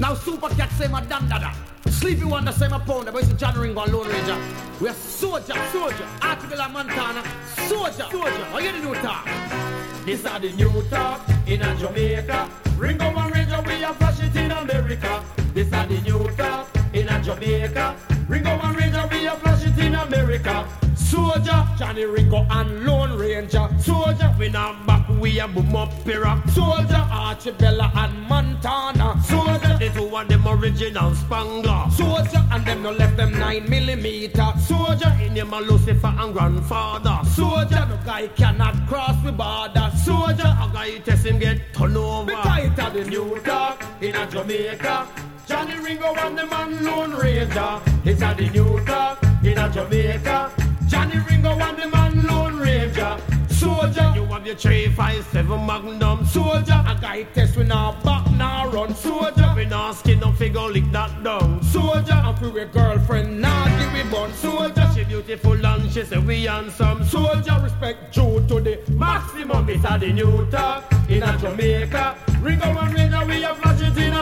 Now Super Cat say my dandada. Sleepy Wonder say my pounder, but it's a John Ringo and Lone Ranger. We are soldier, Article Montana, soldier. What you do talk? This are the new talk in a Jamaica. Ringo and Ranger, we are flash it in America. This are the new talk in a Jamaica. Ringo and Ranger, we are flash it in America. Soldier, Johnny Ringo and Lone Ranger. Soldier, we not back, we a boom up Iraq. Soldier, Archibella and Montana. Soldier, the two of them original Spangler. Soldier, and them no left them 9mm. Soldier, in him a Lucifer and grandfather. Soldier, no guy cannot cross the border. Soldier, a guy test him get turned over. Because it a the new talk in a Jamaica. Johnny Ringo and the man Lone Ranger. It's a the new talk in a Jamaica. Johnny Ringo and the man Lone Ranger. Soldier, you have your 357 Magnum. Soldier, a guy test we now back now run. Soldier, we now skin up figure lick that down. Soldier, and for a girlfriend now give me bun. Soldier, she beautiful and she say we handsome. Soldier, respect Joe to the maximum. It's a the new talk in a Jamaica. Ringo and Ranger, we have flash it in